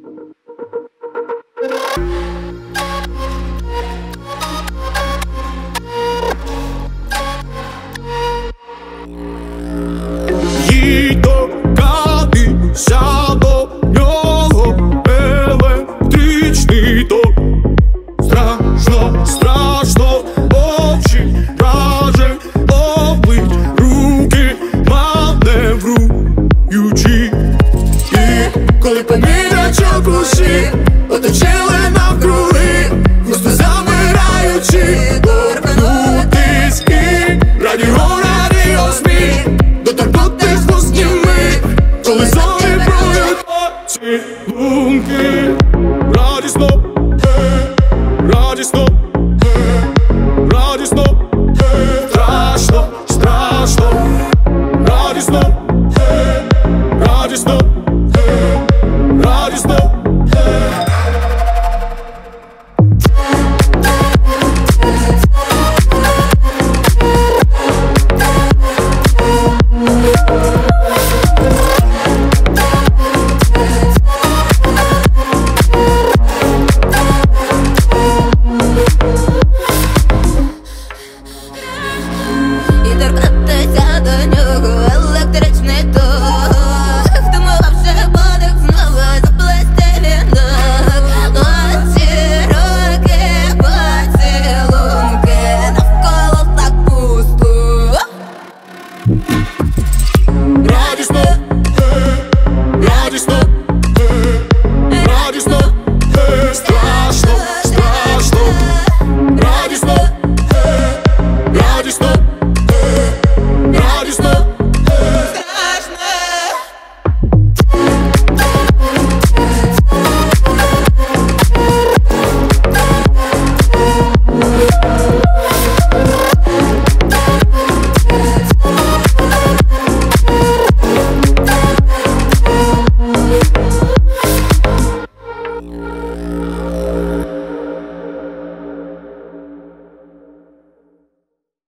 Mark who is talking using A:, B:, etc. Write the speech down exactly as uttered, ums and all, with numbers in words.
A: Їдь докатися до нього, електричний ток. Страшно, страшно, очі вражень облить, руки маневруючі. І коли помірячок кущі оточили навкруги, просто замираючи, торкнутись і радіо, радіо сміх, доторкнутись вузніми, коли зорі броють поцілунки. Радісно, радісно.